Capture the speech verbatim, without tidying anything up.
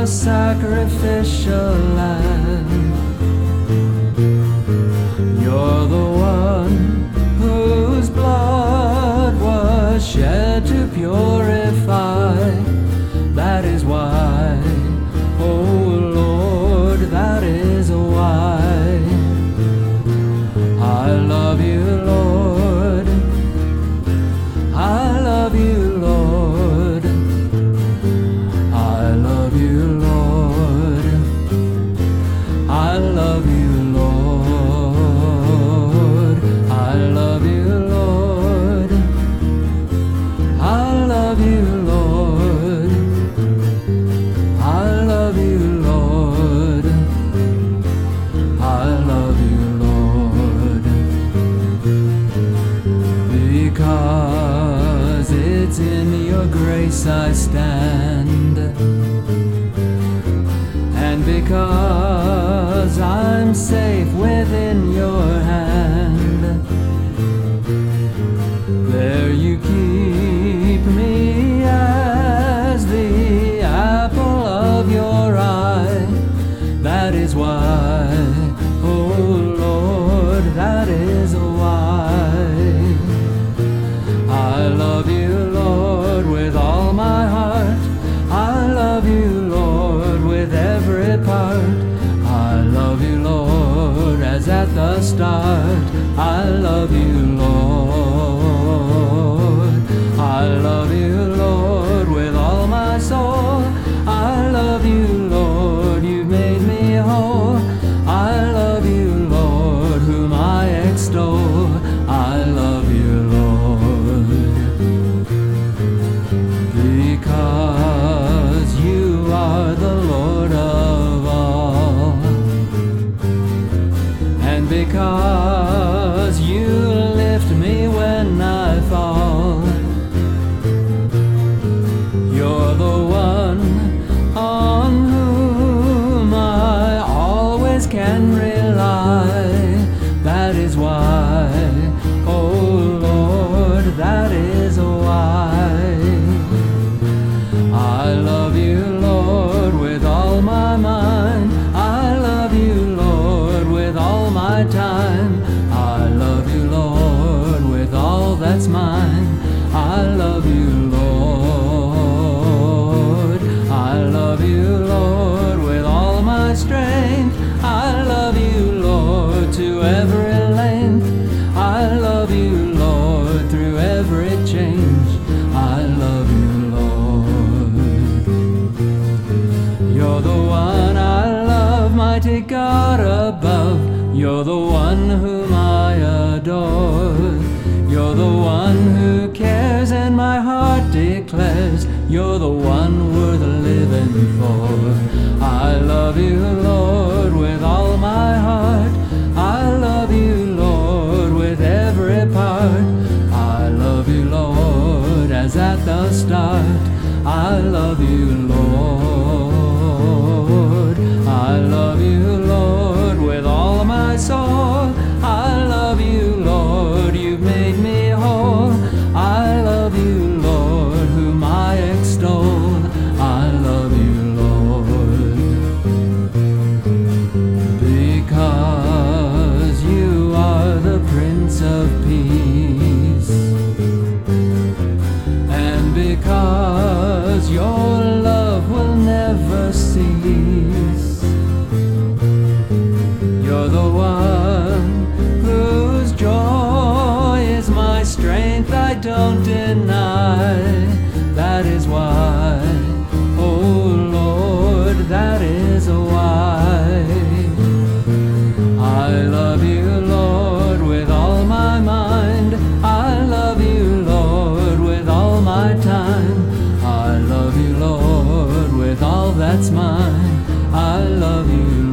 the sacrificial lamb. You're the one whose blood was shed to purify. That is why, oh Lord, that is why I love you, Lord. I love you, Lord. I love you, Lord. I love you, Lord. I love you, Lord. I love you, Lord. I love you, Lord. I love you, Lord. Because it's in your grace I stand, and because I'm safe within your hand, there you keep me as the apple of your eye. That is why, oh Lord, that is why I love you, Lord, with all my heart. I love you, Lord, with every part. I love you, Lord, as at the start. I love you, Lord. I love you, Lord, with all my soul. I love you, Lord, you made me whole. I love you, Lord, whom I extol. I love you, Lord, because you are the Lord of all, and because you lift me when I fall. You're the one on whom I always can rely. That is why, oh Lord, that is why I love you, Lord, with all my mind. I love you, Lord, with all my time. I love you, Lord, with all that's mine. I love you, Lord. I love you, Lord, with all my strength. I love you, Lord, to every length. I love you, Lord, through every change. I love you, Lord. You're the one I love, mighty God above. You're the one whom I adore. You're the one who cares and my heart declares you're the one worth living for. I love you, Lord, with all my heart. I love you, Lord, with every part. I love you, Lord, as at the start. I love you, Lord. I love you, Lord, with all my soul. I love you, Lord, you've made me whole. I love you, Lord, whom I extol. I love you, Lord, because you are the Prince of Peace, and because your love will never cease. You're the one whose joy is my strength, I don't deny. That is why, oh Lord, that is why I love you, Lord, with all my mind. I love you, Lord, with all my time. I love you, Lord, with all that's mine. I love you, Lord.